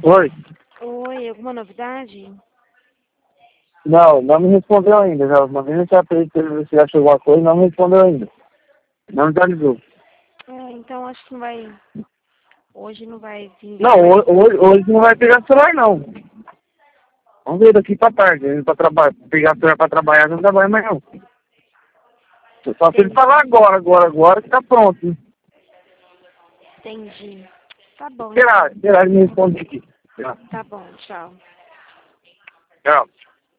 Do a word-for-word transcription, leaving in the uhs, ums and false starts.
Oi? Oi, alguma novidade? Não, não me respondeu ainda. Já mandei mensagem pra ele, pra ele ver se achou alguma coisa, não me respondeu ainda. Não me atualizou. É, então acho que não vai. Hoje não vai vir. Não, ho- hoje, hoje não vai pegar celular, não. Vamos ver daqui pra tarde. Ele pra traba pegar celular pra trabalhar, não trabalha mais, não. Só se ele Entendi. falar agora, agora, agora, que tá pronto. Né? Entendi. Tá bom, Esperar, então. esperar ele me responder aqui. Tchau. Tá bom, tchau. Tchau.